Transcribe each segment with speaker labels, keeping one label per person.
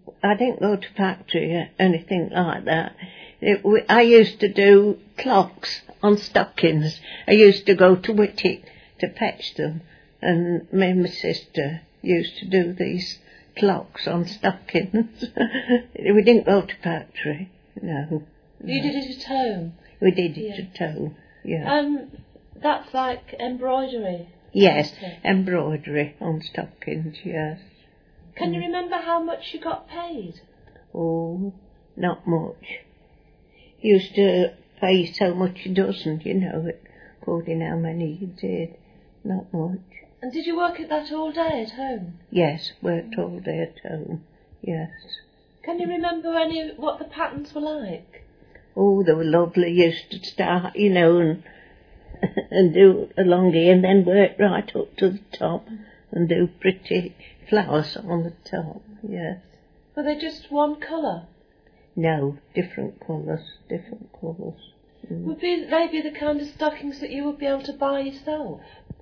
Speaker 1: I didn't go to factory or anything like that. I used to do clocks on stockings. I used to go to Whittick to fetch them, and me and my sister used to do these clocks on stockings. We didn't go to factory, no.
Speaker 2: You did it at home?
Speaker 1: We did it at home, yeah.
Speaker 2: That's like embroidery?
Speaker 1: Yes, embroidery on stockings, yes.
Speaker 2: Can you remember how much you got paid?
Speaker 1: Oh, not much. Used to pay so much a dozen, you know, according how many you did. Not much.
Speaker 2: And did you work at that all day at home?
Speaker 1: Yes, worked all day at home, yes.
Speaker 2: Can you remember what the patterns were like?
Speaker 1: Oh, they were lovely. Used to start, you know, and do along here and then work right up to the top and do pretty flowers on the top, yes.
Speaker 2: Were they just one colour?
Speaker 1: No, different colours.
Speaker 2: Would they be the kind of stockings that you would be able to buy yourself?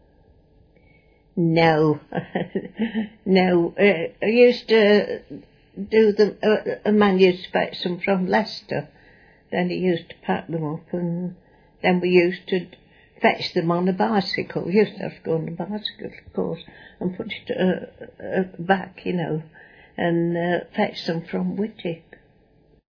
Speaker 1: No. No. I used to do them, a man used to fetch them from Leicester. Then he used to pack them up, and then we used to fetch them on a bicycle. We used to have to go on a bicycle, of course, and put it back, you know, and fetch them from Whittick.